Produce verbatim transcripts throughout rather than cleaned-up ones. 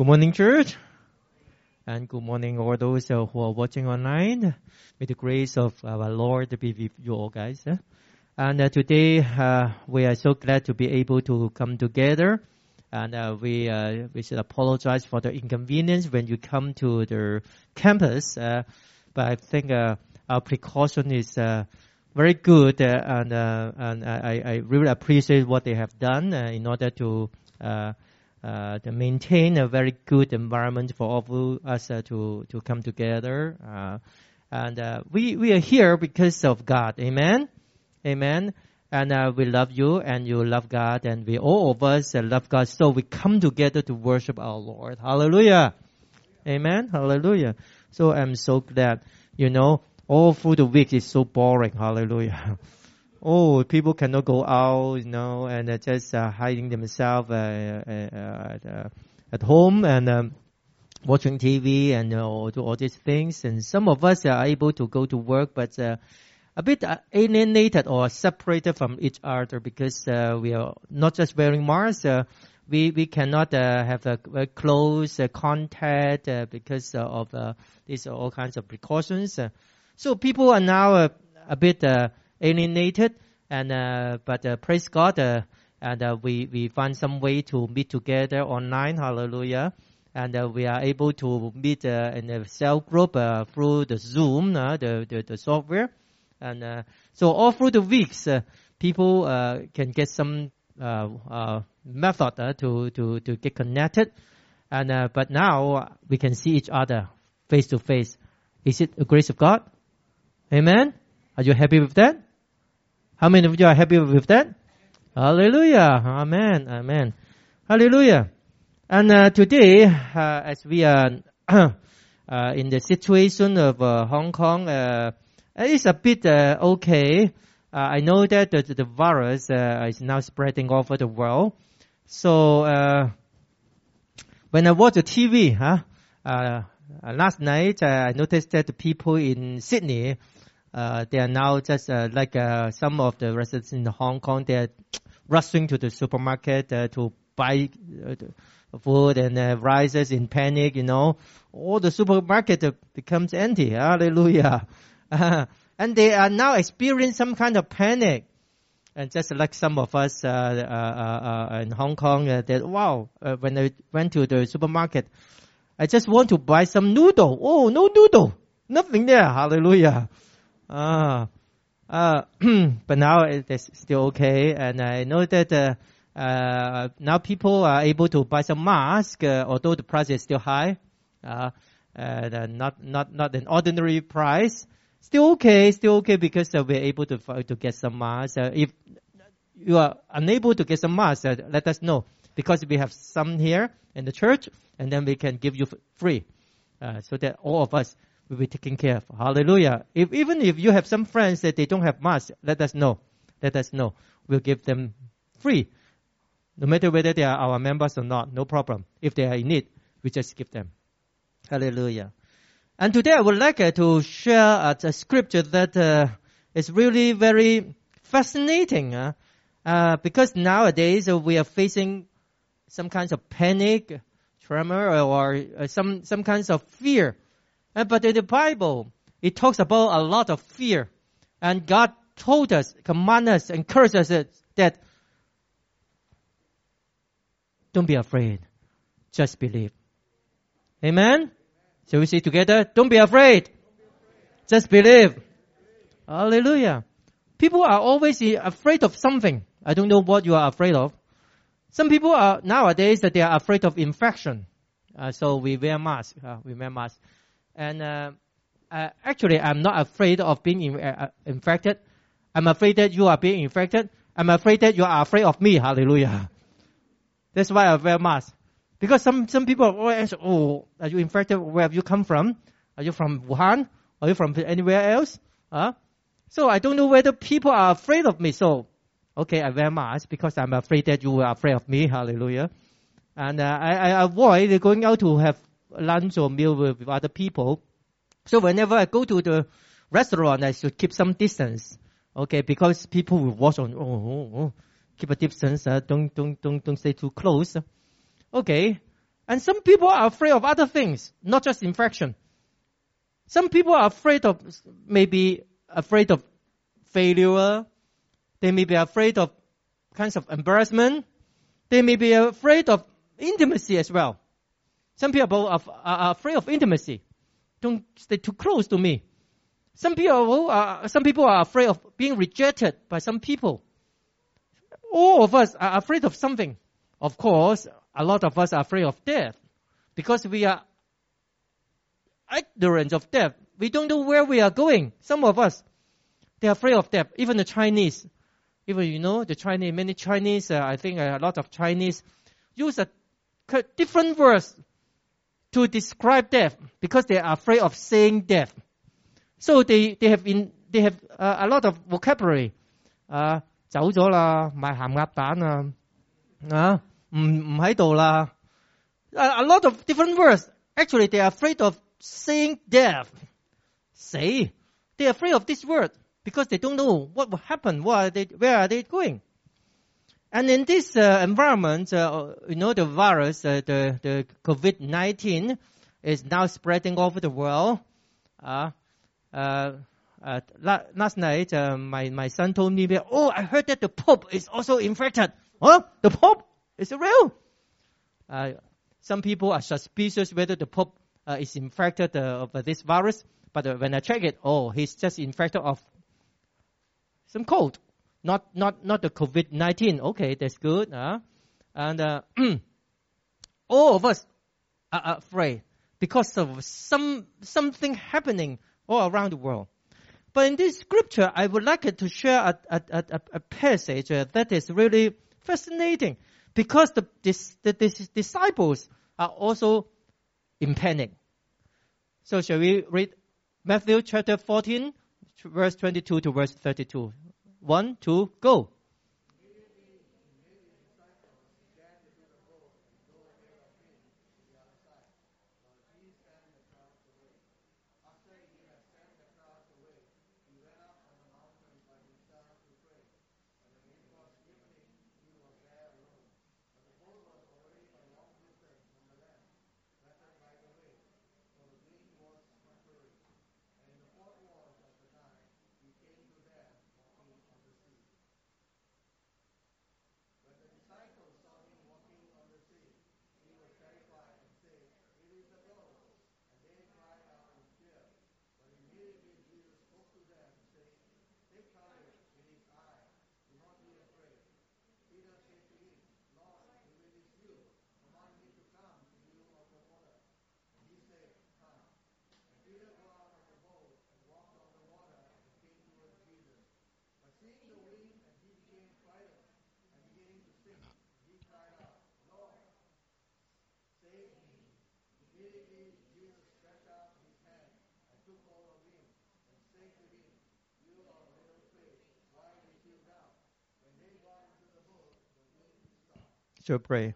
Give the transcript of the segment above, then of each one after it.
Good morning, church. And good morning, all those uh, who are watching online. May the grace of our Lord be with you all, guys. eh? And uh, today, uh, we are so glad to be able to come together. And uh, we uh, we should apologize for the inconvenience when you come to the campus. Uh, but I think uh, our precaution is uh, very good, uh, and uh, and I, I really appreciate what they have done uh, in order to. Uh, Uh, to maintain a very good environment for all of us uh, to to come together, uh, and uh, we we are here because of God, amen, amen. And uh, we love you, and you love God, and we all of us uh, love God. So we come together to worship our Lord. Hallelujah, amen, hallelujah. So I'm so glad. You know, all through the week is so boring. Hallelujah. Oh, people cannot go out, you know, and uh, just uh, hiding themselves uh, uh, at, uh, at home and um, watching T V and uh, all, all these things. And some of us are able to go to work, but uh, a bit uh, alienated or separated from each other because uh, we are not just wearing masks. Uh, we we cannot uh, have a, a close uh, contact uh, because uh, of uh, these all kinds of precautions. Uh, so people are now uh, a bit. Uh, alienated, and uh, but uh, praise God, uh, and uh, we we find some way to meet together online. Hallelujah! And uh, we are able to meet uh, in a cell group uh, through the Zoom, uh, the, the the software, and uh, so all through the weeks, uh, people uh, can get some uh, uh, method uh, to to to get connected, and uh, but now we can see each other face to face. Is it the grace of God? Amen. Are you happy with that? How many of you are happy with that? Hallelujah. Amen. Amen. Hallelujah. And uh, today, uh, as we are uh, in the situation of uh, Hong Kong, uh, it's a bit uh, okay. Uh, I know that the, the virus uh, is now spreading all over the world. So uh, when I watch the T V, huh, uh, last night, uh, I noticed that the people in Sydney, Uh, they are now just uh, like uh, some of the residents in Hong Kong. They are rushing to the supermarket uh, to buy uh, food and uh, rises in panic. You know, all the supermarket uh, becomes empty. Hallelujah! Uh, and they are now experiencing some kind of panic. And just like some of us uh, uh, uh, in Hong Kong, uh, that wow, uh, when I went to the supermarket, I just want to buy some noodle. Oh, no noodle, nothing there. Hallelujah! Ah, uh, but now it's still okay, and I know that uh, uh, now people are able to buy some masks, uh, although the price is still high, uh, and uh, not not not an ordinary price. Still okay, still okay because uh, we're able to to get some masks. Uh, if you are unable to get some masks, uh, let us know because we have some here in the church, and then we can give you free, uh, so that all of us will be taken care of. Hallelujah. If even if you have some friends that they don't have masks, let us know. Let us know. We'll give them free. No matter whether they are our members or not, no problem. If they are in need, we just give them. Hallelujah. And today I would like uh, to share uh, a scripture that uh, is really very fascinating. Uh, uh, because nowadays uh, we are facing some kinds of panic, tremor, or uh, some, some kinds of fear. Uh, but in the Bible, it talks about a lot of fear. And God told us, commanded us, encouraged us that don't be afraid. Just believe. Amen? Shall we say together? Don't be afraid. Just believe. Hallelujah. People are always afraid of something. I don't know what you are afraid of. Some people are nowadays that they are afraid of infection. Uh, so we wear masks. Uh, we wear masks. And uh, uh, actually, I'm not afraid of being in, uh, infected. I'm afraid that you are being infected. I'm afraid that you are afraid of me. Hallelujah. That's why I wear mask. Because some, some people are always, oh, are you infected? Where have you come from? Are you from Wuhan? Are you from anywhere else? Huh? So I don't know whether people are afraid of me. So, okay, I wear mask because I'm afraid that you are afraid of me. Hallelujah. And uh, I, I avoid going out to have lunch or meal with, with other people. So whenever I go to the restaurant, I should keep some distance. Okay, because people will watch on, oh, oh, oh. Keep a distance, uh, don't, don't, don't, don't stay too close. Okay, And some people are afraid of other things, not just infection. Some people are afraid of, maybe afraid of failure. They may be afraid of kinds of embarrassment. They may be afraid of intimacy as well. Some people are, are afraid of intimacy. Don't stay too close to me. Some people are, some people are afraid of being rejected by some people. All of us are afraid of something. Of course, a lot of us are afraid of death because we are ignorant of death. We don't know where we are going. Some of us, they are afraid of death. Even the Chinese, even you know, the Chinese, many Chinese, uh, I think a lot of Chinese use a different words to describe death because they are afraid of saying death. So they they have in they have uh, a lot of vocabulary. 啊，走咗啦，賣鹹鴨蛋啊，啊，唔唔喺度啦。A, a lot of different words. Actually, they are afraid of saying death. Say, they are afraid of this word because they don't know what will happen. What are they? Where are they going? And in this uh, environment, uh, you know, the virus, uh, the the COVID nineteen, is now spreading all over the world. Uh, uh, uh, last night, uh, my my son told me, "Oh, I heard that the Pope is also infected." Huh? The Pope? Is it real? Uh, some people are suspicious whether the Pope uh, is infected uh, of this virus, but uh, when I check it, oh, he's just infected of some cold. Not not not the COVID nineteen. Okay, that's good. Uh, and uh, all of us are afraid because of some something happening all around the world. But in this scripture, I would like to share a, a, a, a passage uh, that is really fascinating because the, this, the, the disciples are also in panic. So shall we read Matthew chapter fourteen, verse twenty-two to verse thirty-two? One, two, go. So pray.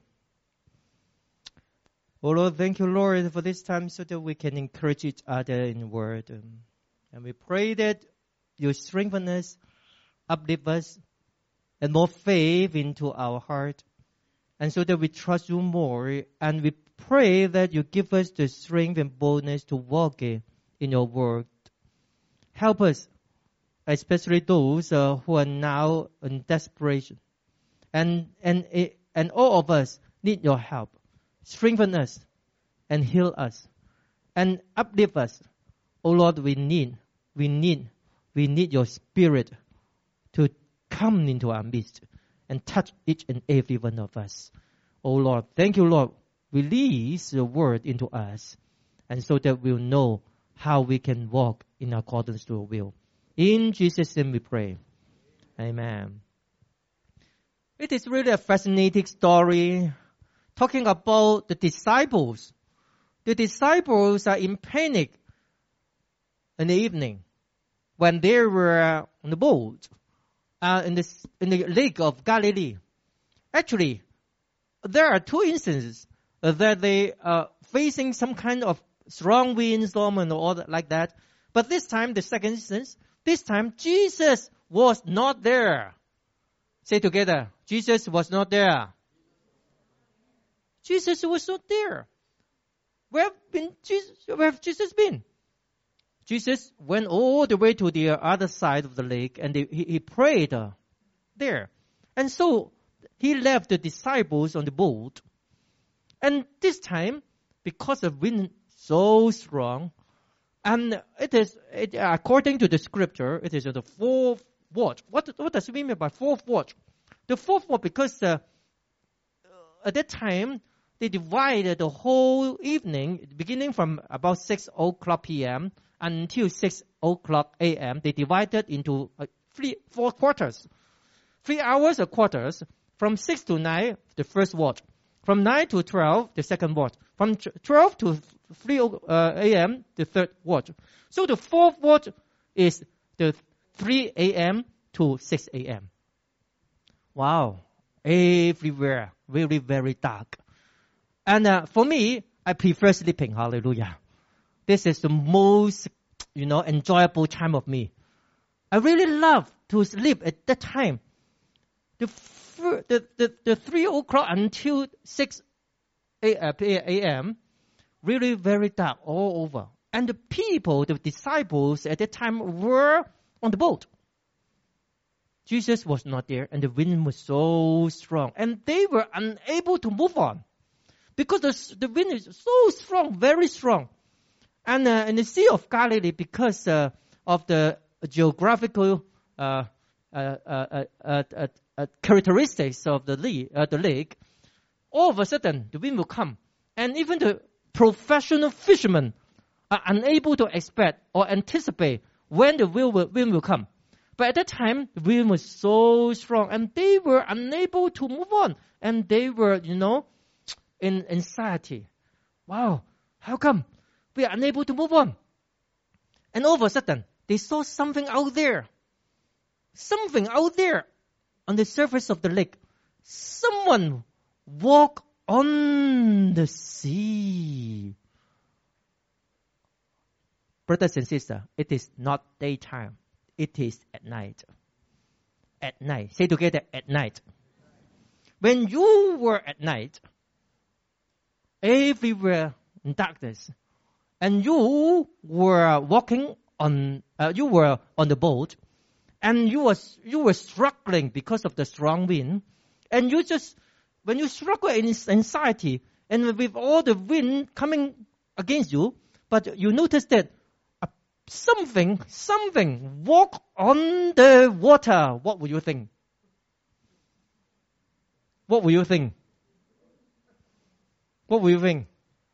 Oh Lord, thank you, Lord, for this time so that we can encourage each other in the word. Um, and we pray that you strengthen us, uplift us, and more faith into our heart. And so that we trust you more. And we pray that you give us the strength and boldness to walk in your word. Help us, especially those uh, who are now in desperation. And, and, and all of us need your help. Strengthen us and heal us and uplift us. Oh Lord, we need, we need, we need your spirit to come into our midst and touch each and every one of us. Oh Lord, thank you, Lord. Release your word into us and so that we'll know how we can walk in accordance to your will. In Jesus' name we pray. Amen. It is really a fascinating story talking about the disciples. The disciples are in panic in the evening when they were on the boat uh, in, the, in the lake of Galilee. Actually, there are two instances uh, that they are facing some kind of strong wind, storm, and all that, like that. But this time, the second instance, this time Jesus was not there. Say together, Jesus was not there. Jesus was not there. Where have been Jesus? Where have Jesus been? Jesus went all the way to the other side of the lake, and they, he, he prayed uh, there. And so he left the disciples on the boat. And this time, because the wind so strong, and it is it, according to the scripture, it is the fourth watch. What what does it mean by fourth watch? The fourth watch, because uh, at that time they divided the whole evening, beginning from about six o'clock p.m. until six o'clock a.m. They divided into uh, three, four quarters, three hours of quarters. From six to nine, the first watch. From nine to twelve, the second watch. From twelve to three a.m., the third watch. So the fourth watch is the three a.m. to six a.m. Wow. Everywhere. Very, very dark. And uh, for me, I prefer sleeping. Hallelujah. This is the most, you know, enjoyable time of me. I really love to sleep at that time. The The, the, the three o'clock until six a.m., really very dark all over. And the people, the disciples at that time were on the boat. Jesus was not there, and the wind was so strong. And they were unable to move on. Because the, the wind is so strong, very strong. And uh, in the Sea of Galilee, because uh, of the geographical uh, uh, uh, uh, uh, Uh, characteristics of the lake, uh, the lake, all of a sudden the wind will come, and even the professional fishermen are unable to expect or anticipate when the wind will, wind will come. But at that time, the wind was so strong, and they were unable to move on, and they were, you know, in anxiety. Wow, how come we are unable to move on? And all of a sudden, they saw something out there, something out there. On the surface of the lake, someone walk on the sea. Brothers and sisters, it is not daytime. It is at night. At night. Say together, at night. When you were at night, everywhere in darkness, and you were walking on, uh, you were on the boat, and you was you were struggling because of the strong wind, and you just when you struggle in anxiety and with all the wind coming against you, but you notice that uh, something something walk on the water. What would you think? What would you think? What would you think?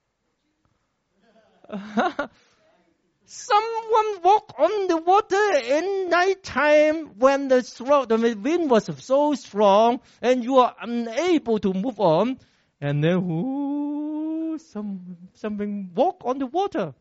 Someone walk on the water in nighttime when the, strong, the wind was so strong and you are unable to move on. And then ooh, some, something walk on the water.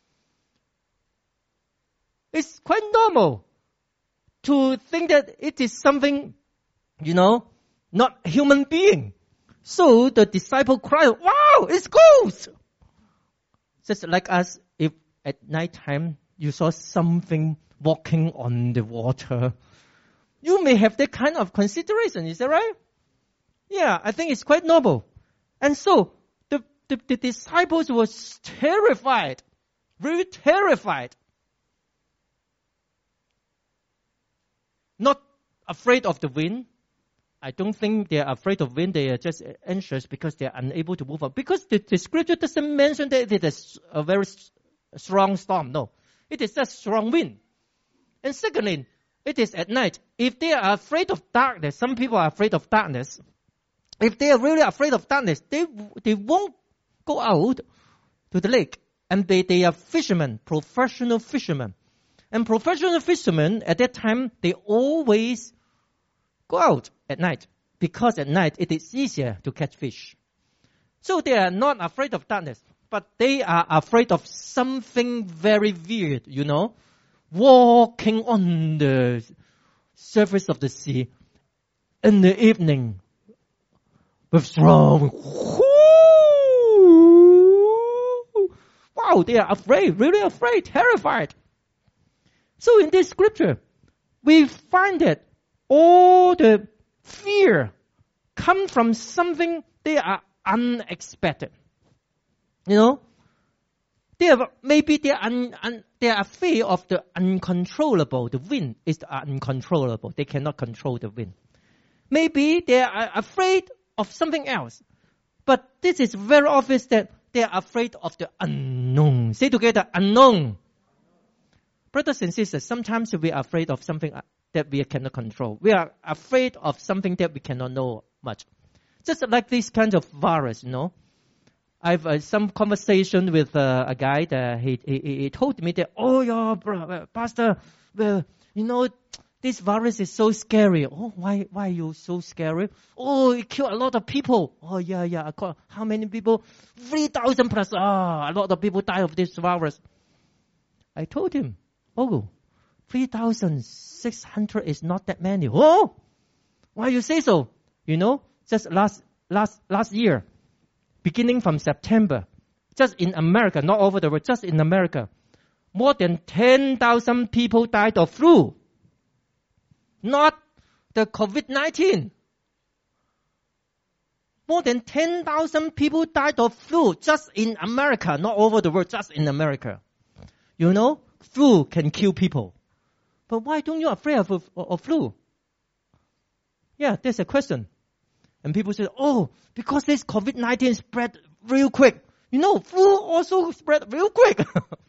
It's quite normal to think that it is something, you know, not a human being. So the disciple cried, wow, it's ghost! Just like us, if at night time you saw something walking on the water, you may have that kind of consideration. Is that right? Yeah, I think it's quite normal. And so the, the, the disciples were terrified, really terrified. Not afraid of the wind. I don't think they are afraid of wind. They are just anxious because they are unable to move on. Because the, the scripture doesn't mention that it is a very strong storm. No, it is just strong wind. And secondly, it is at night. If they are afraid of darkness, some people are afraid of darkness. If they are really afraid of darkness, they they won't go out to the lake. And they, they are fishermen, professional fishermen. And professional fishermen, at that time, they always go out at night. Because at night, it is easier to catch fish. So they are not afraid of darkness. But they are afraid of something very weird, you know. Walking on the surface of the sea in the evening with strong. Wow, they are afraid, really afraid, terrified. So in this scripture, we find that all the fear come from something they are unexpected. You know, they are, maybe they are, un, un, they are afraid of the uncontrollable. The wind is uncontrollable. They cannot control the wind. Maybe they are afraid of something else. But this is very obvious that they are afraid of the unknown. Say together, unknown. Brothers and sisters, sometimes we are afraid of something that we cannot control. We are afraid of something that we cannot know much. Just like this kind of virus, you know. I've uh, some conversation with uh, a guy that he, he he told me that, oh, yeah, bro, pastor, well, you know, this virus is so scary. Oh, why why are you so scary? Oh, it killed a lot of people. Oh, yeah, yeah. How many people? three thousand plus. Ah, a lot of people die of this virus. I told him, oh, three thousand six hundred is not that many. Oh, why you say so? You know, just last last last year, beginning from September, just in America, not over the world, just in America, more than ten thousand people died of flu. Not the COVID nineteen. More than ten thousand people died of flu just in America, not over the world, just in America. You know, flu can kill people. But why don't you afraid of, of, of flu? Yeah, that's a question. And people say, oh, because this COVID nineteen spread real quick. You know, flu also spread real quick.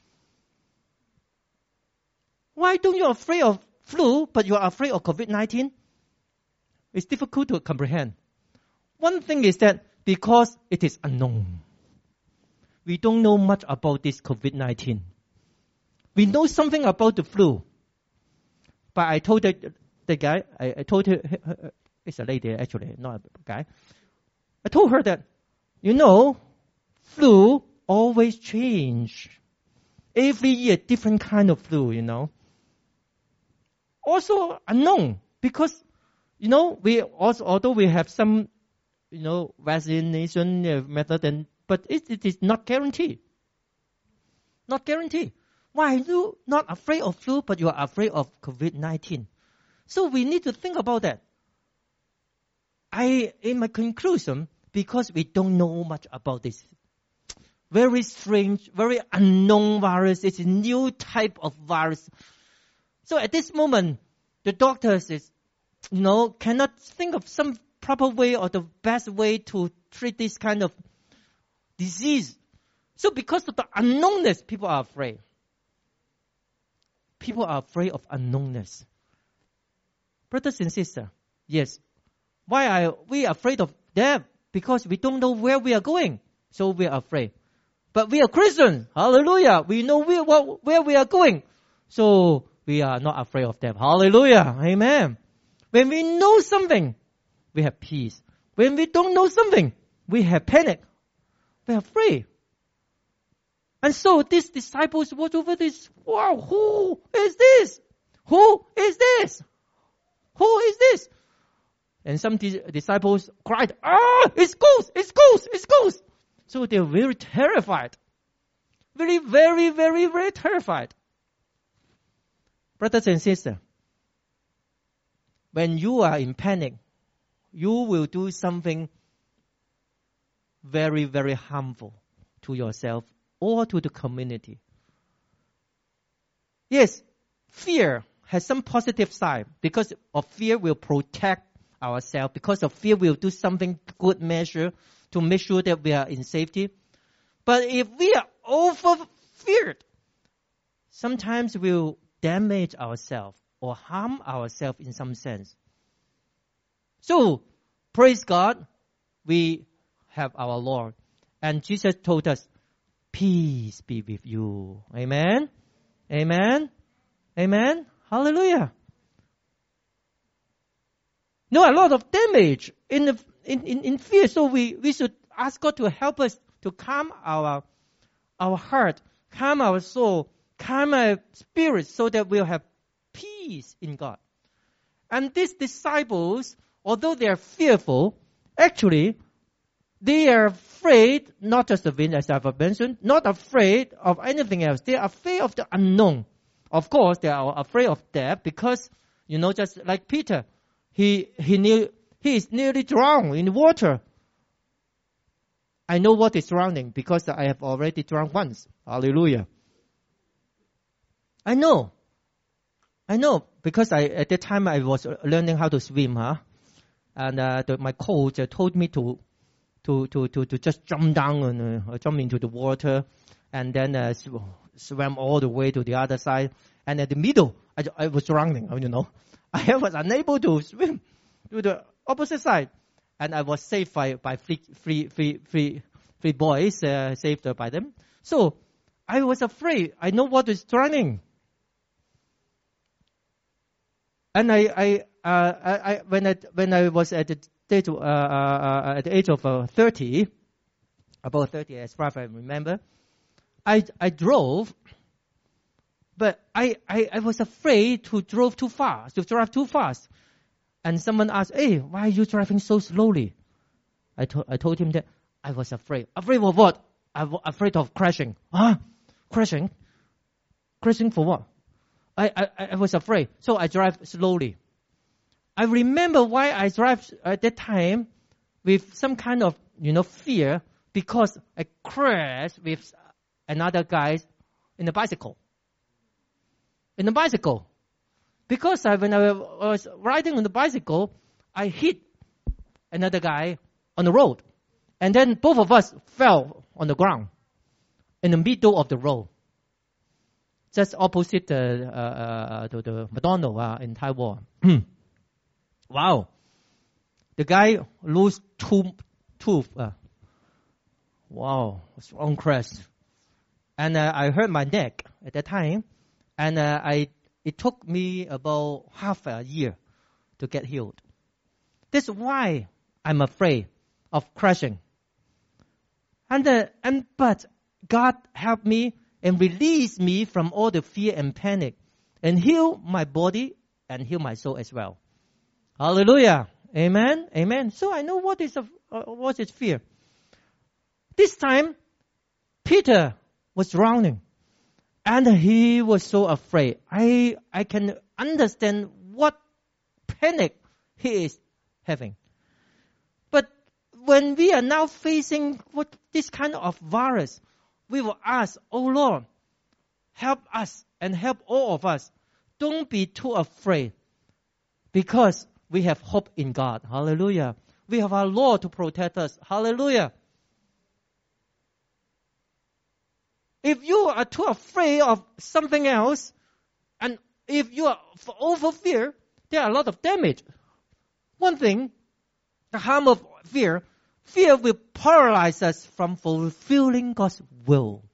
Why don't you afraid of flu, but you are afraid of COVID nineteen? It's difficult to comprehend. One thing is that because it is unknown. We don't know much about this COVID nineteen. We know something about the flu. But I told the, the guy, I, I told her, her, it's a lady actually, not a guy. I told her that, you know, flu always change. Every year, different kind of flu, you know. Also unknown because, you know, we also, although we have some, you know, vaccination method, and, but it, it is not guaranteed. Not guaranteed. Why are you not afraid of flu, but you are afraid of COVID nineteen? So we need to think about that. I, in my conclusion, because we don't know much about this very strange, very unknown virus, it's a new type of virus. So at this moment, the doctors is, you know, cannot think of some proper way or the best way to treat this kind of disease. So because of the unknownness, people are afraid. People are afraid of unknownness. Brothers and sisters, yes. Why are we afraid of death? Because we don't know where we are going. So we are afraid. But we are Christians. Hallelujah. We know we, where we are going. So we are not afraid of death. Hallelujah. Amen. When we know something, we have peace. When we don't know something, we have panic. We are afraid. And so these disciples watch over this. Wow, who is this? Who is this? Who is this? And some di- disciples cried, ah, it's ghost, it's ghost, it's ghost. So they're very terrified. Very, very, very, very terrified. Brothers and sisters, when you are in panic, you will do something very, very harmful to yourself or to the community. Yes, fear has some positive side. Because of fear, we'll protect ourselves. Because of fear, we'll do something good measure to make sure that we are in safety. But if we are over feared, sometimes we'll damage ourselves or harm ourselves in some sense. So, praise God, we have our Lord. And Jesus told us, peace be with you. Amen? Amen? Amen? Hallelujah. No, a lot of damage in, the, in, in, in fear. So we, we should ask God to help us to calm our, our heart, calm our soul, calm our spirit so that we'll have peace in God. And these disciples, although they are fearful, actually, they are afraid, not just of wind, as I've mentioned, not afraid of anything else. They are afraid of the unknown. Of course, they are afraid of death because, you know, just like Peter, he he knew he is nearly drowned in water. I know what is drowning because I have already drowned once. Hallelujah. I know. I know because I at that time I was learning how to swim, huh? And uh, the, my coach uh, told me to, to, to, to, to just jump down and uh, jump into the water, and then uh, sw- swam all the way to the other side. And at the middle, I, I was drowning. You know, I was unable to swim to the opposite side, and I was saved by by three three three three three boys uh, saved by them. So I was afraid. I know what is drowning. And I, I, uh, I, I, when I, when I was at the stage, uh, uh, at the age of uh, thirty, about thirty, as far as I remember, I, I drove, but I, I, I was afraid to drive too fast, to drive too fast. And someone asked, "Hey, why are you driving so slowly?" I told, I told him that I was afraid. Afraid of what? I was afraid of crashing. Huh? Crashing? Crashing for what? I, I, I was afraid, so I drive slowly. I remember why I drive at that time with some kind of, you know, fear, because I crashed with another guy in a bicycle. In a bicycle. Because I, when I was riding on the bicycle, I hit another guy on the road. And then both of us fell on the ground in the middle of the road. Just opposite the, uh, uh, to the McDonald's uh, in Taiwan. Wow. The guy lose two tooth. Uh. Wow. Strong crash. And uh, I hurt my neck at that time. And uh, I it took me about half a year to get healed. That's why I'm afraid of crashing. And, uh, and but God helped me and release me from all the fear and panic, and heal my body and heal my soul as well. Hallelujah. Amen. Amen. So I know what is a, uh, what is fear. This time, Peter was drowning, and he was so afraid. I I can understand what panic he is having. But when we are now facing what this kind of virus, we will ask, "Oh Lord, help us and help all of us. Don't be too afraid, because we have hope in God." Hallelujah. We have our Lord to protect us. Hallelujah. If you are too afraid of something else, and if you are over fear, there are a lot of damage. One thing, the harm of fear, fear will paralyze us from fulfilling God's will.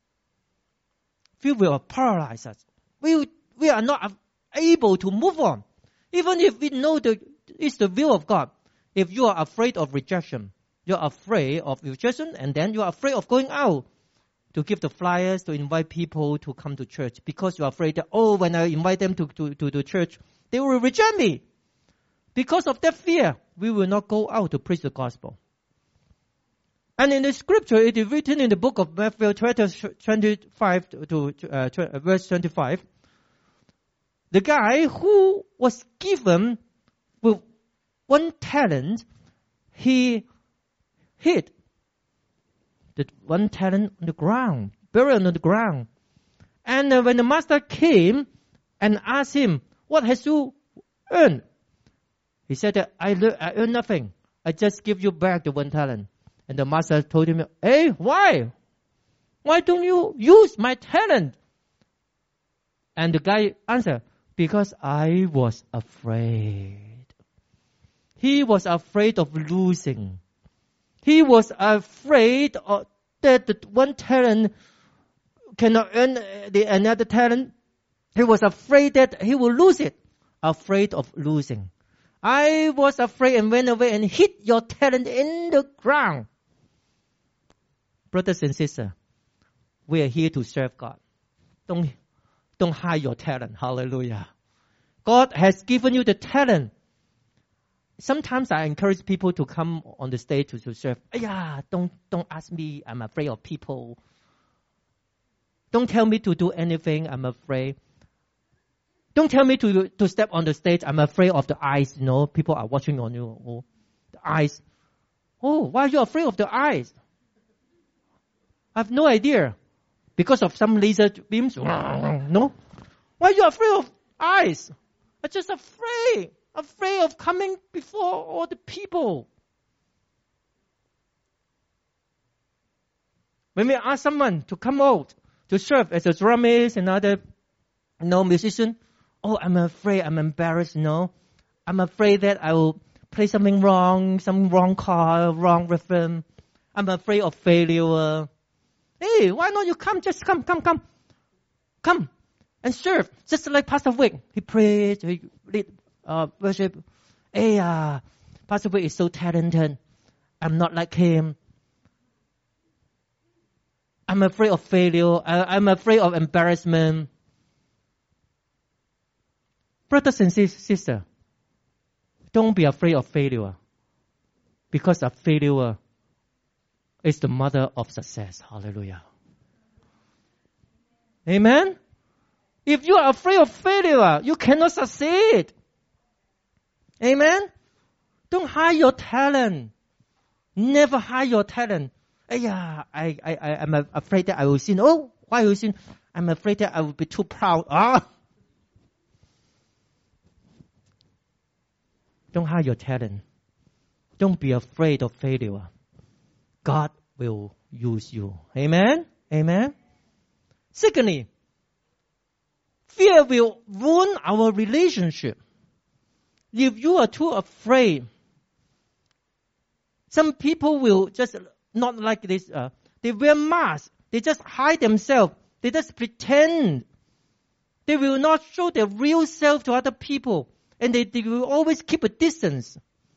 Fear will paralyze us. We, we are not able to move on. Even if we know the, it's the will of God. If you are afraid of rejection, you're afraid of rejection, and then you're afraid of going out to give the flyers, to invite people to come to church, because you're afraid that, oh, when I invite them to, to, to the church, they will reject me. Because of that fear, we will not go out to preach the gospel. And in the scripture, it is written in the book of Matthew chapter twenty-five to uh, verse twenty-five. The guy who was given with one talent, he hid the one talent on the ground, buried on the ground. And uh, when the master came and asked him, "What has you earned?" He said that I, le- I earned nothing. I just give you back the one talent. And the master told him, "Hey, why? Why don't you use my talent?" And the guy answered, "Because I was afraid." He was afraid of losing. He was afraid of that the one talent cannot earn the another talent. He was afraid that he will lose it. Afraid of losing. I was afraid and went away and hid your talent in the ground. Brothers and sisters, we are here to serve God. Don't, don't hide your talent. Hallelujah. God has given you the talent. Sometimes I encourage people to come on the stage to, to serve. Yeah, don't, don't ask me. I'm afraid of people. Don't tell me to do anything. I'm afraid. Don't tell me to, to step on the stage. I'm afraid of the eyes. You know, people are watching on you. Oh, the eyes. Oh, why are you afraid of the eyes? I have no idea. Because of some laser beams? No. Why are you afraid of eyes? I'm just afraid. Afraid of coming before all the people. When we ask someone to come out to serve as a drummist and other, you know, musician, oh, I'm afraid, I'm embarrassed, no. I'm afraid that I will play something wrong, some wrong chord, wrong rhythm. I'm afraid of failure. Hey, why not you come? Just come, come, come. Come and serve. Just like Pastor Wick. He prayed, he lead uh, worship. Hey, uh, Pastor Wick is so talented. I'm not like him. I'm afraid of failure. I, I'm afraid of embarrassment. Brothers and sisters, don't be afraid of failure. Because of failure is the mother of success. Hallelujah. Amen? If you are afraid of failure, you cannot succeed. Amen? Don't hide your talent. Never hide your talent. Hey, yeah, I, I, I, I'm afraid that I will sin. Oh, why will you sin? I'm afraid that I will be too proud. Ah! Don't hide your talent. Don't be afraid of failure. God will use you. Amen? Amen? Secondly, fear will ruin our relationship. If you are too afraid, some people will just not like this. Uh, they wear masks. They just hide themselves. They just pretend. They will not show their real self to other people. And they, they will always keep a distance.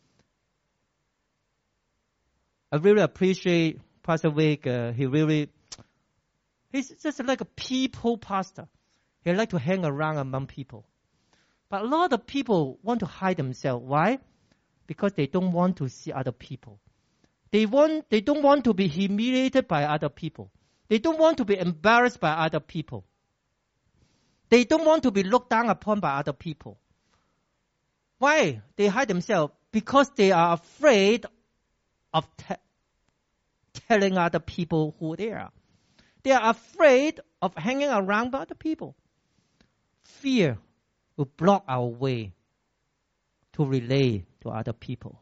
I really appreciate Pastor Wick. Uh, he really, he's just like a people pastor. He like to hang around among people. But a lot of people want to hide themselves. Why? Because they don't want to see other people. They want, they don't want to be humiliated by other people. They don't want to be embarrassed by other people. They don't want to be looked down upon by other people. Why? They hide themselves because they are afraid of te- telling other people who they are. They are afraid of hanging around by other people. Fear will block our way to relate to other people.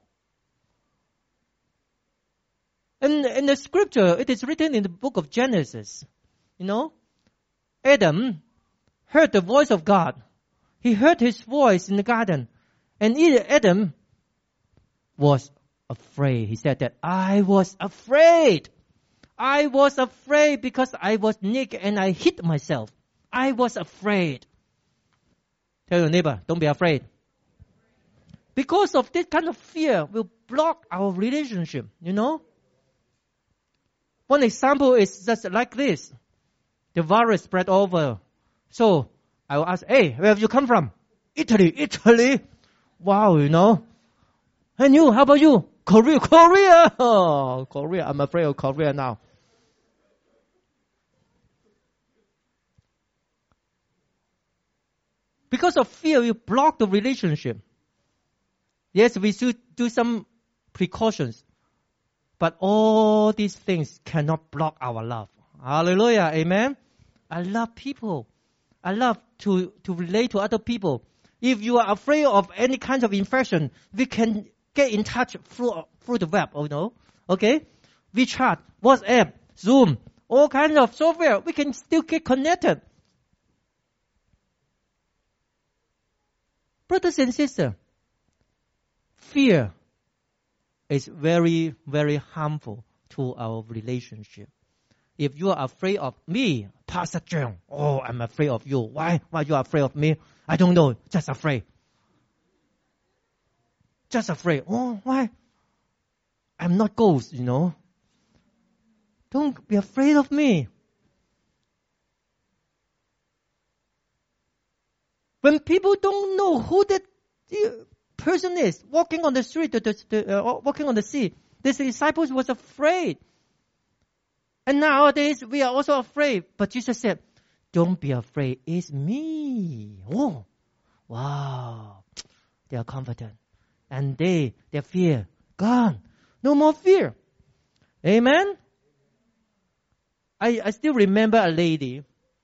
And in the scripture, it is written in the book of Genesis. You know, Adam heard the voice of God. He heard his voice in the garden. And Adam was afraid. He said that, I was afraid. I was afraid because I was naked and I hid myself. I was afraid. Tell your neighbor, don't be afraid. Because of this kind of fear will block our relationship, you know. One example is just like this. The virus spread over. So I will ask, hey, where have you come from? Italy, Italy. Wow, you know. And you, how about you? Korea, Korea. Oh, Korea, I'm afraid of Korea now. Because of fear, we block the relationship. Yes, we should do some precautions. But all these things cannot block our love. Hallelujah. Amen. I love people. I love to, to relate to other people. If you are afraid of any kind of infection, we can get in touch through, through the web, you know. Okay? WeChat, WhatsApp, Zoom, all kinds of software. We can still get connected. Brothers and sisters, fear is very, very harmful to our relationship. If you are afraid of me, Pastor John, oh, I'm afraid of you. Why? Why you are afraid of me? I don't know. Just afraid. Just afraid. Oh, why? I'm not ghost, you know. Don't be afraid of me. When people don't know who that person is walking on the street, the, the, the, uh, walking on the sea, the disciples was afraid. And nowadays we are also afraid. But Jesus said, don't be afraid. It's me. Oh, wow. They are confident. And they, their fear, gone. No more fear. Amen? I, I still remember a lady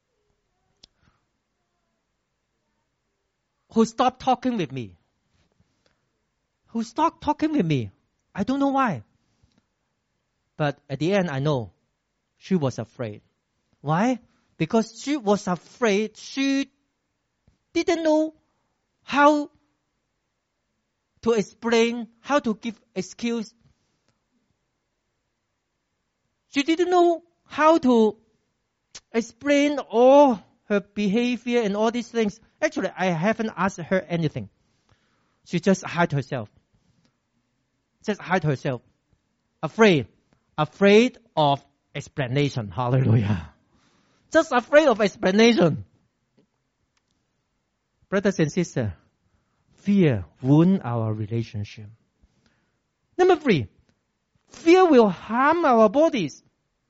who stopped talking with me. Who stopped talking with me. I don't know why. But at the end, I know she was afraid. Why? Because she was afraid. She didn't know how to explain, how to give excuse. She didn't know how to explain all her behavior and all these things. Actually, I haven't asked her anything. She just hid herself. Just hide herself. Afraid. Afraid of explanation. Hallelujah. Just afraid of explanation. Brothers and sisters, fear wounds our relationship. Number three, fear will harm our bodies.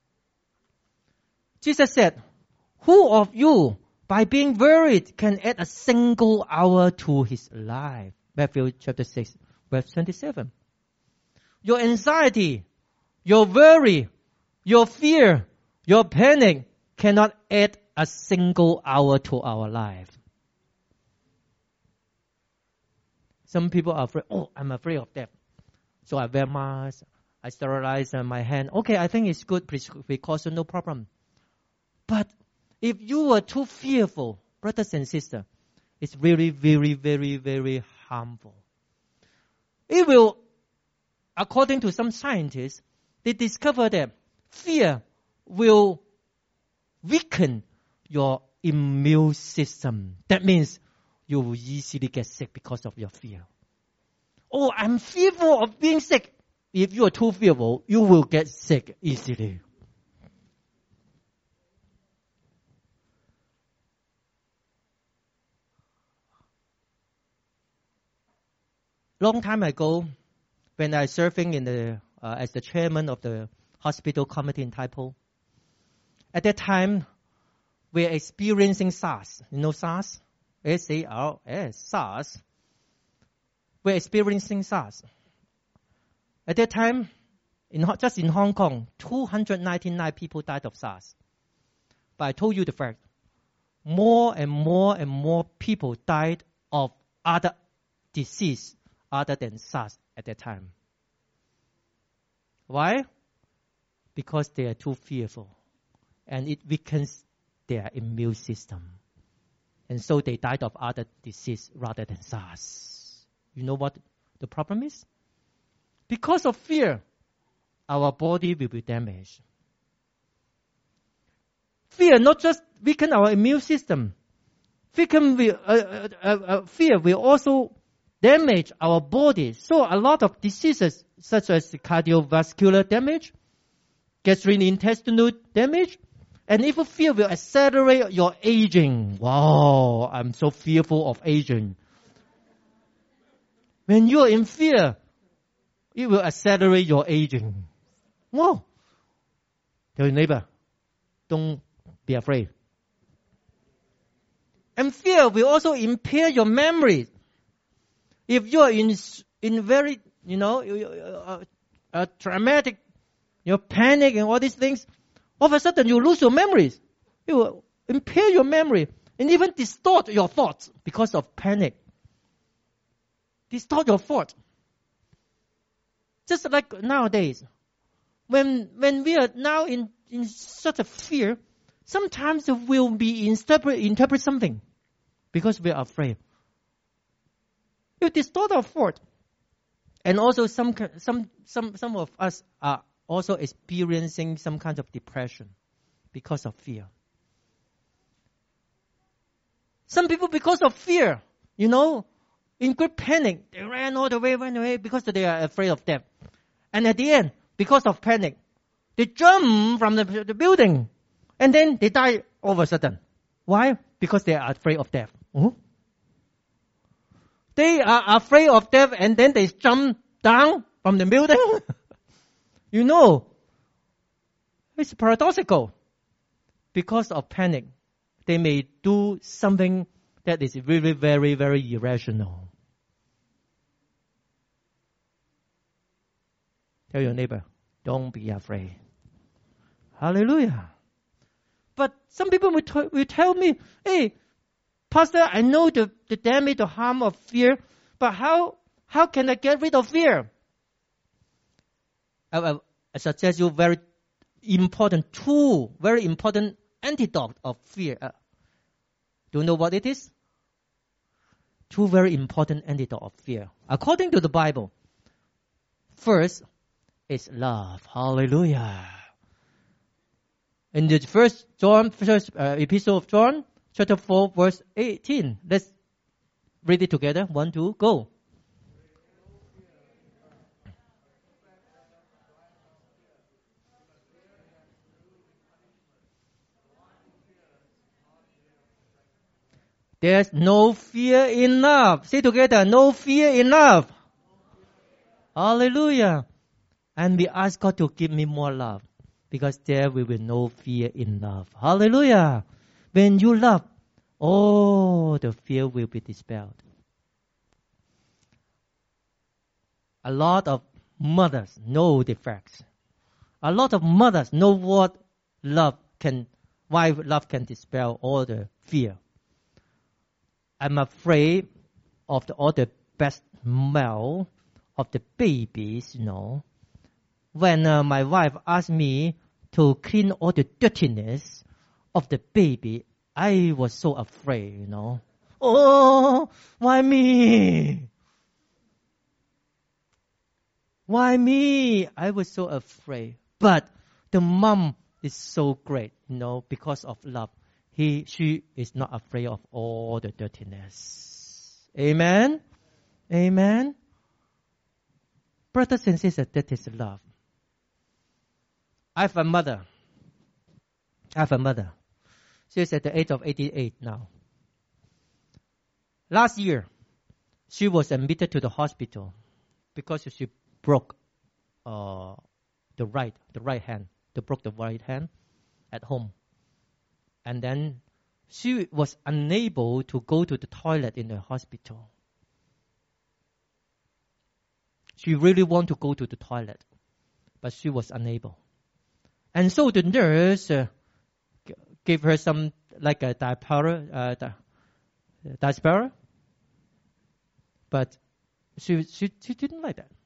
Jesus said, who of you, by being worried, can add a single hour to his life? Matthew chapter six, verse twenty-seven. Your anxiety, your worry, your fear, your panic cannot add a single hour to our life. Some people are afraid, oh, I'm afraid of death. So I wear mask, I sterilize my hand. Okay, I think it's good precaution, no problem. But if you are too fearful, brothers and sisters, it's really, very, very, very harmful. It will, according to some scientists, they discover that fear will weaken your immune system. That means you will easily get sick because of your fear. Oh, I'm fearful of being sick. If you are too fearful, you will get sick easily. Long time ago, when I was serving in the uh, as the chairman of the hospital committee in Tai Po, at that time we are experiencing SARS. You know SARS, S A R S, SARS. We're experiencing SARS. At that time, in just in Hong Kong, two hundred ninety-nine people died of SARS. But I told you the fact, more and more and more people died of other disease other than SARS at that time. Why? Because they are too fearful. And it weakens their immune system. And so they died of other disease rather than SARS. You know what the problem is? Because of fear, our body will be damaged. Fear not just weaken our immune system. Fear will, uh, uh, uh, fear will also damage our body. So a lot of diseases such as cardiovascular damage, gastrointestinal damage, and even fear will accelerate your aging. Wow, I'm so fearful of aging. When you are in fear, it will accelerate your aging. Wow. Tell your neighbor, don't be afraid. And fear will also impair your memory. If you are in in very, you know, uh, uh, traumatic, you know, panic and all these things, all of a sudden you lose your memories. It will impair your memory and even distort your thoughts because of panic. Distort your thought. Just like nowadays, when when we are now in, in such a fear, sometimes we will be interpret, interpret something because we are afraid. You distort our thought. And also some, some, some, some of us are also experiencing some kind of depression because of fear. Some people, because of fear, you know, in great panic, they ran all the way, ran away because they are afraid of death. And at the end, because of panic, they jump from the, the building and then they die all of a sudden. Why? Because they are afraid of death. Uh-huh. They are afraid of death and then they jump down from the building. You know, it's paradoxical. Because of panic, they may do something that is really very, very irrational. Tell your neighbor, don't be afraid. Hallelujah. But some people will, t- will tell me, hey, Pastor, I know the, the damage, the harm of fear, but how, how can I get rid of fear? I, I, I suggest you very important tool, very important antidote of fear. Uh, do you know what it is? Two very important antidote of fear. According to the Bible, first is love. Hallelujah. In the first John, first uh, epistle of John, chapter four, verse eighteen. Let's read it together. One, two, go. There's no fear in love. Say together, no fear in love. Hallelujah. And we ask God to give me more love, because there will be no fear in love. Hallelujah. When you love, oh, the fear will be dispelled. A lot of mothers know the facts. A lot of mothers know what love can, why love can dispel all the fear. I'm afraid of the, all the bad smell of the babies, you know. When uh, my wife asked me to clean all the dirtiness of the baby, I was so afraid, you know. Oh, why me? Why me? I was so afraid. But the mom is so great, you know, because of love. He, she is not afraid of all the dirtiness. Amen? Amen? Brothers and sisters, that is love. I have a mother. I have a mother. She is at the age of eighty-eight now. Last year, she was admitted to the hospital because she broke uh, the right, the right hand. They broke the right hand at home. And then she was unable to go to the toilet in the hospital. She really wanted to go to the toilet, but she was unable. And so the nurse uh, g- gave her some, like a diaper, uh, di- diaper, but she, she she didn't like that.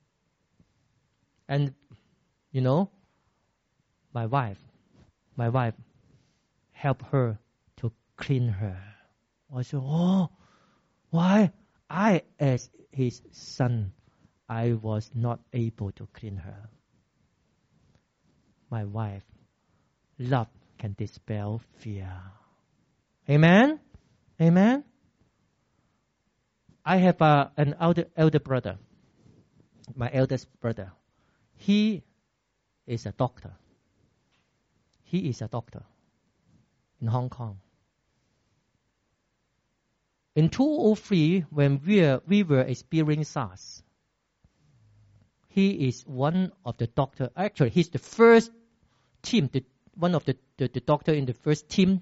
And, you know, my wife, my wife helped her to clean her. I said, oh, why? I, as his son, I was not able to clean her. My wife, love can dispel fear. Amen? Amen? I have uh, an elder, elder brother, my eldest brother. He is a doctor. He is a doctor in Hong Kong. In two thousand three, when we were, we were experiencing SARS, he is one of the doctor. Actually, he's the first team, the, one of the, the, the doctor in the first team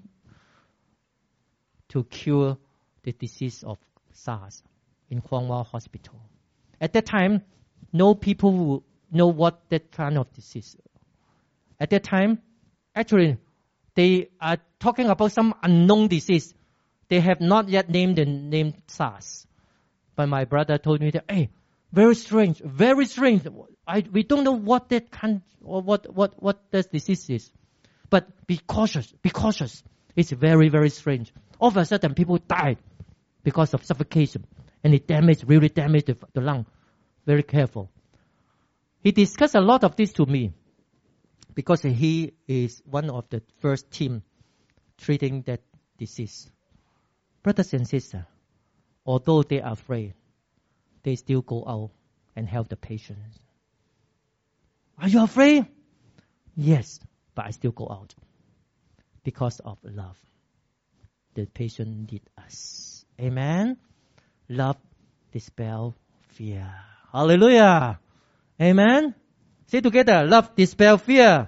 to cure the disease of SARS in Cornwall Hospital. At that time, no people who know what that kind of disease. At that time, actually, they are talking about some unknown disease. They have not yet named the name SARS. But my brother told me that, hey, very strange, very strange. I, we don't know what that kind or what, what, what this disease is. But be cautious, be cautious. It's very, very strange. All of a sudden, people died because of suffocation. And it damaged, really damaged the, the lung. Very careful. He discussed a lot of this to me because he is one of the first team treating that disease. Brothers and sisters, although they are afraid, they still go out and help the patients. Are you afraid? Yes, but I still go out because of love. The patient need us. Amen? Love dispel fear. Hallelujah. Amen? Say together, love dispel fear.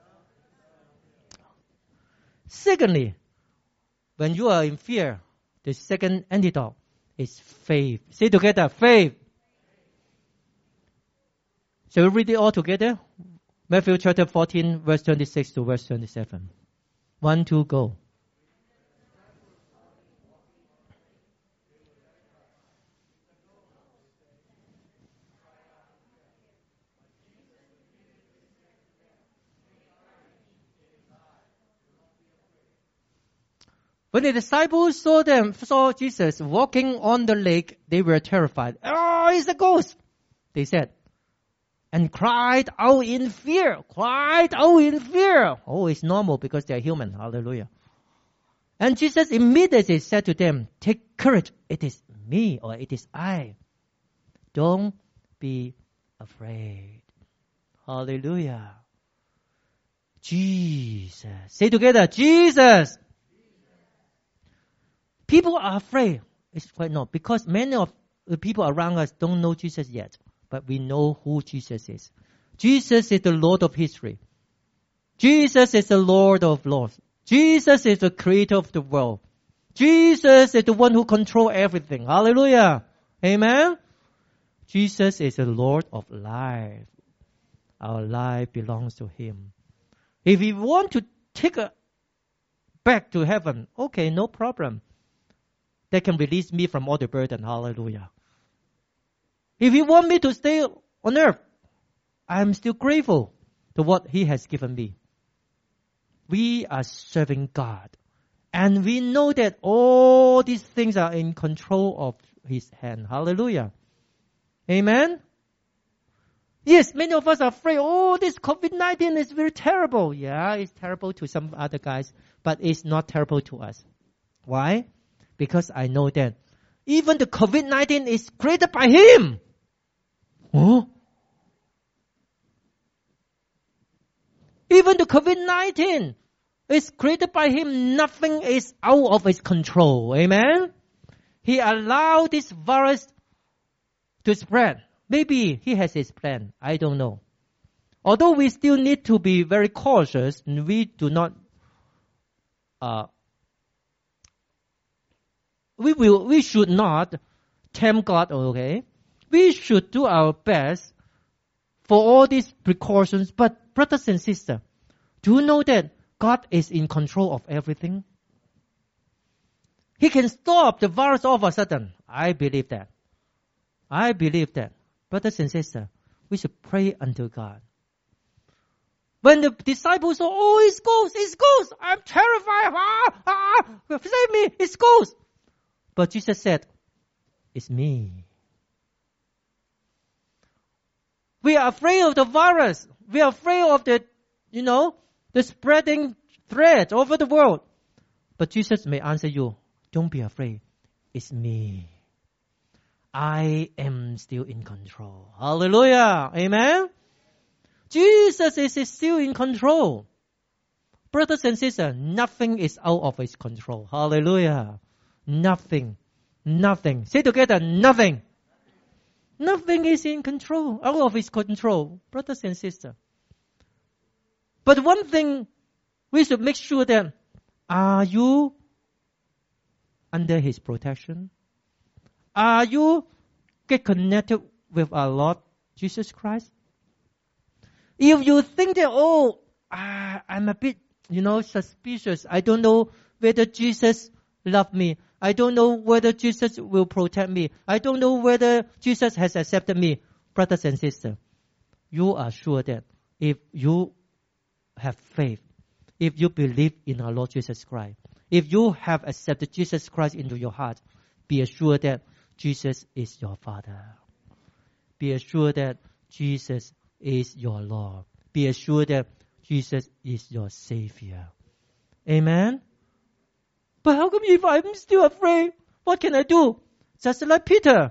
Secondly, when you are in fear, the second antidote is faith. Say together, faith. Shall we read it all together? Matthew chapter fourteen, verse twenty-six to verse twenty-seven. One, two, go. When the disciples saw them, saw Jesus walking on the lake, they were terrified. Oh, it's a ghost, they said. And cried out in fear. Cried out in fear. Oh, it's normal because they are human. Hallelujah. And Jesus immediately said to them, take courage. It is me, or it is I. Don't be afraid. Hallelujah. Jesus. Say together, Jesus. People are afraid. It's quite not, because many of the people around us don't know Jesus yet, but we know who Jesus is. Jesus is the Lord of history. Jesus is the Lord of lords. Jesus is the creator of the world. Jesus is the one who controls everything. Hallelujah. Amen. Jesus is the Lord of life. Our life belongs to Him. If we want to take a back to heaven, okay, no problem. That can release me from all the burden. Hallelujah. If He want me to stay on earth, I am still grateful to what He has given me. We are serving God. And we know that all these things are in control of His hand. Hallelujah. Amen. Yes, many of us are afraid. Oh, this COVID nineteen is very terrible. Yeah, it's terrible to some other guys, but it's not terrible to us. Why? Because I know that even the COVID nineteen is created by Him. Oh? Even the COVID nineteen is created by Him. Nothing is out of His control. Amen? He allowed this virus to spread. Maybe He has His plan. I don't know. Although we still need to be very cautious, we do not uh, We will, we should not tempt God, okay? We should do our best for all these precautions. But brothers and sisters, do you know that God is in control of everything? He can stop the virus all of a sudden. I believe that. I believe that. Brothers and sisters, we should pray unto God. When the disciples saw, oh, it's ghost, it's ghost. I'm terrified. Ah, ah, save me, it's ghost. But Jesus said, it's me. We are afraid of the virus. We are afraid of the, you know, the spreading threat over the world. But Jesus may answer you, don't be afraid. It's me. I am still in control. Hallelujah. Amen. Jesus is still in control. Brothers and sisters, nothing is out of His control. Hallelujah. Nothing. Nothing. Say together, nothing. Nothing is in control, out of His control, brothers and sisters. But one thing, we should make sure that, are you under His protection? Are you get connected with our Lord Jesus Christ? If you think that, oh, ah, I'm a bit, you know, suspicious. I don't know whether Jesus loves me. I don't know whether Jesus will protect me. I don't know whether Jesus has accepted me. Brothers and sisters, you are sure that if you have faith, if you believe in our Lord Jesus Christ, if you have accepted Jesus Christ into your heart, be assured that Jesus is your Father. Be assured that Jesus is your Lord. Be assured that Jesus is your Savior. Amen? But how come if I'm still afraid, what can I do? Just like Peter.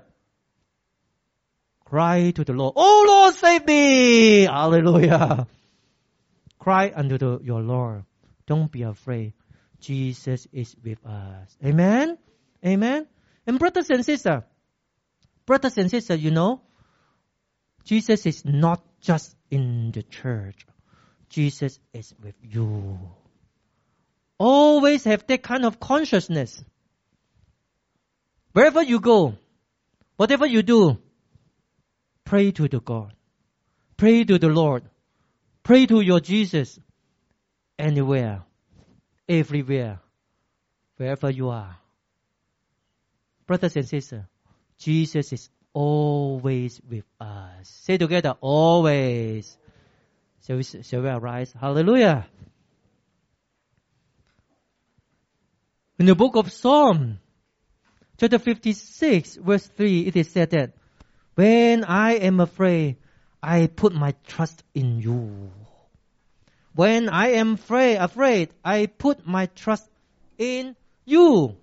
Cry to the Lord. Oh Lord, save me! Hallelujah. Cry unto the, your Lord. Don't be afraid. Jesus is with us. Amen? Amen? And brothers and sisters, brothers and sisters, you know, Jesus is not just in the church. Jesus is with you. Always have that kind of consciousness. Wherever you go, whatever you do, pray to the God. Pray to the Lord. Pray to your Jesus anywhere. everywhere, wherever you are. Brothers and sisters, Jesus is always with us. Say together, always. Shall we, shall we arise? Hallelujah. In the book of Psalm, chapter fifty-six, verse three, it is said that, when I am afraid, I put my trust in you. When I am afraid, afraid, I put my trust in you.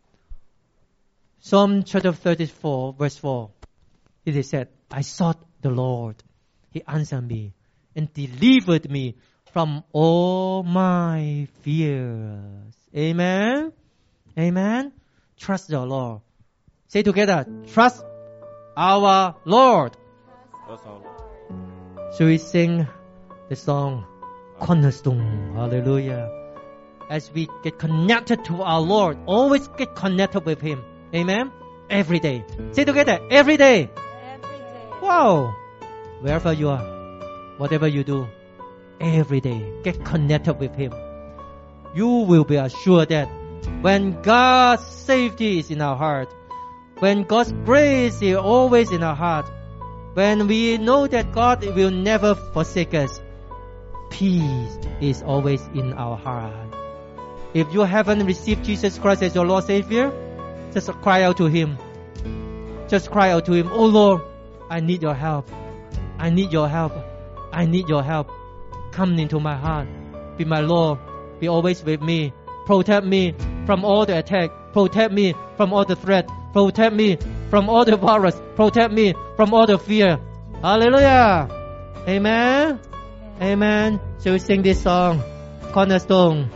Psalm chapter thirty-four, verse four, it is said, I sought the Lord. He answered me and delivered me from all my fears. Amen. Amen. Trust the Lord. Say together, trust our Lord. Trust our Lord. So we sing the song, Cornerstone. Hallelujah. As we get connected to our Lord, always get connected with Him. Amen. Every day. Say together, every day. Every day. Wow. Wherever you are, whatever you do, every day, get connected with Him. You will be assured that when God's safety is in our heart, when God's grace is always in our heart, when we know that God will never forsake us, peace is always in our heart. If you haven't received Jesus Christ as your Lord Savior, just cry out to Him. Just cry out to Him, oh Lord, I need your help. I need your help. I need your help. Come into my heart. Be my Lord. Be always with me. Protect me from all the attack. Protect me from all the threat. Protect me from all the virus. Protect me from all the fear. Hallelujah. Amen. Amen. Shall we sing this song? Cornerstone.